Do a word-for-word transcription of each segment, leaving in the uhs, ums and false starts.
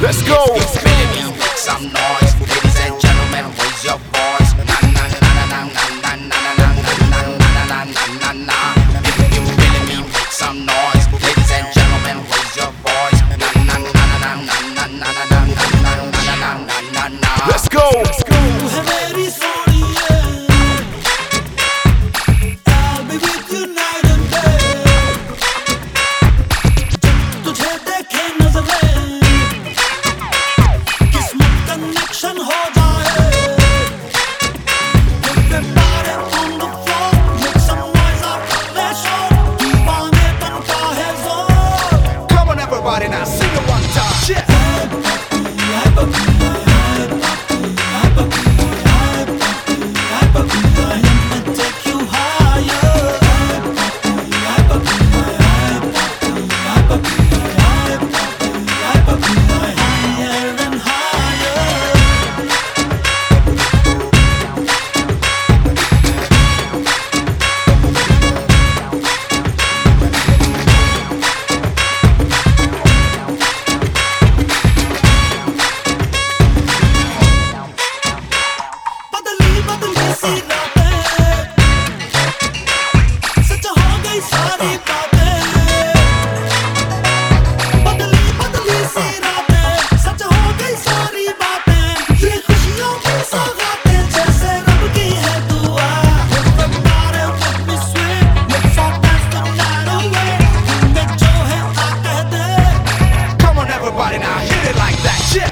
Let's go. If you feeling me, make some noise. Ladies and gentlemen, raise your voice. Na na na na na na na na na na na na na. If you feeling me, make some noise. Ladies and gentlemen, raise your voice. Na na na na na na na na na na na. Let's go. Let's go. Everybody now, sing it one time. Yeah. Everybody now, hit it like that, yeah.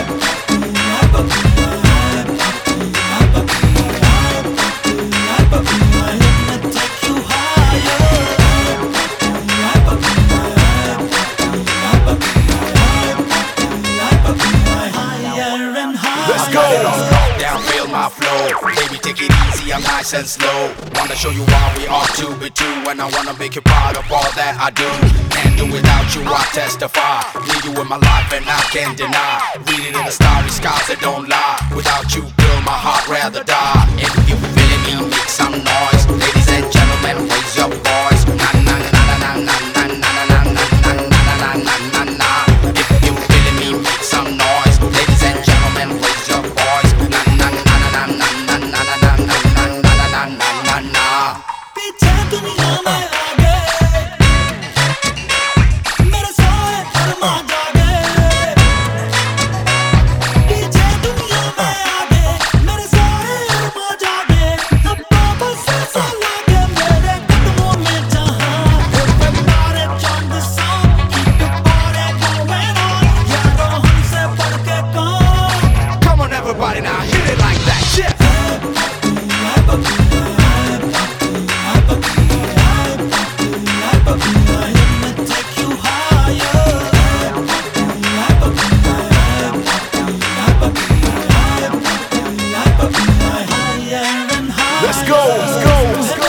Let's go. Down, feel my flow. Baby, take it easy, I'm nice and slow. Wanna show you why we ought to be two, and I wanna make you proud of all that I do. Can't do without you, I testify. Need you in my life and I can't deny. Read it in the starry skies that don't lie. Without you, girl, my heart rather die. If you feeling me, make some noise. Ladies and gentlemen, raise your voice. Na na na na na na na na na na na na na na. If you feeling me, make some noise. Ladies and gentlemen, raise your voice. Na na na na na na na na na na na na na na. पीछे दुनिया में आगे मेरे सोए अरमा जागे पीछे दुनिया में आगे मेरे सोए अरमा जागे अब वापस ऐसा लगे मेरे कदमों में जहां everybody join the song keep the party going on यारों हमसे बढ़ के कौन Come on, everybody now, hit it like that, yeah. Let's go. Let's go.